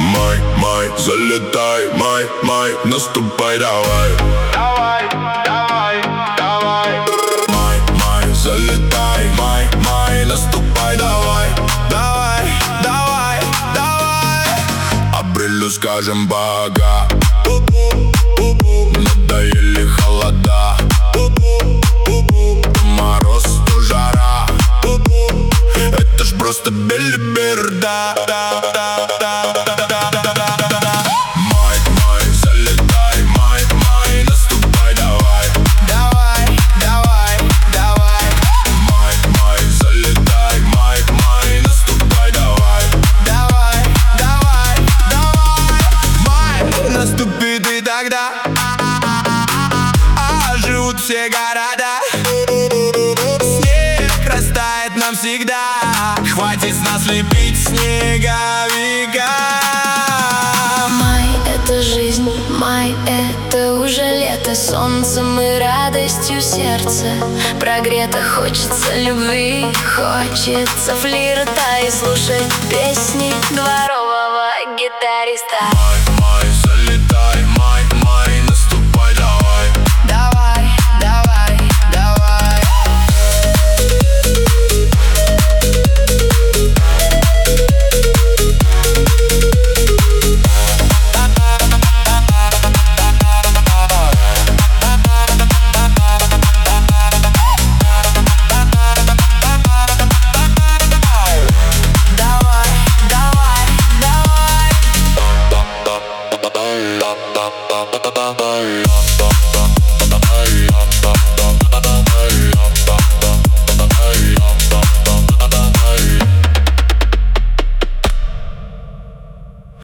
Май, залетай, май, наступай, давай. Давай, давай, давай. Май, залетай, май, наступай, давай. Давай, давай, давай. Апрелю скажем пока. Надоели холода. То мороз, то жара. Это ж просто белиберда. Май, залетай, май, наступай, давай. Давай, давай, давай. Май, залетай, май, наступай, давай. Давай, давай, давай. Май наступит и тогда оживут все города. Снег растает навсегда. Хватит с нас лепить снеговика. Май — это жизнь, май — это уже лето. Солнцем и радостью сердце прогрето. Хочется любви, хочется флирта и слушать песни 2